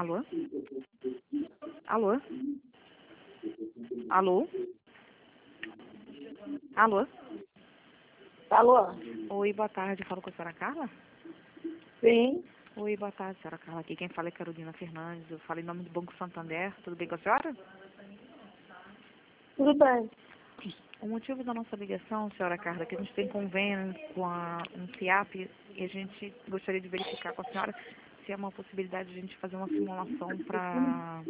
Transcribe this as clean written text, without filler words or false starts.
Alô? Alô? Alô? Alô? Alô? Oi, boa tarde. Falo com a senhora Carla? Sim, Oi, boa tarde, senhora Carla. Aqui quem fala é Carolina Fernandes. Eu falo em nome do Banco Santander. Tudo bem com a senhora? tudo bem. O motivo da nossa ligação, senhora Carla, é que a gente tem convênio com um FIAP e a gente gostaria de verificar com a senhora se é uma possibilidade de a gente fazer uma simulação para